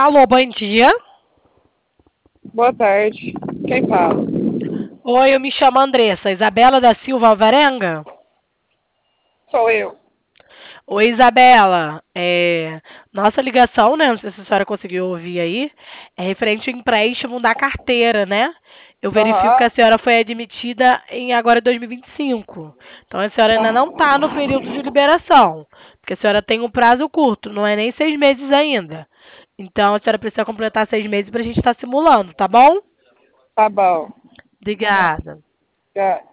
Alô, bom dia. Boa tarde. Quem fala? Oi, eu me chamo Andressa. Isabela da Silva Alvarenga? Sou eu. Oi, Isabela. Nossa ligação, né? Não sei se a senhora conseguiu ouvir aí. É referente ao empréstimo da carteira, né? Eu verifico que Aham. a senhora foi admitida em agora 2025. Então a senhora ainda não está no período de liberação. Porque a senhora tem um prazo curto, não é nem 6 meses ainda. Então a senhora precisa completar 6 meses para a gente estar simulando, tá bom? Tá bom. Obrigada. Já.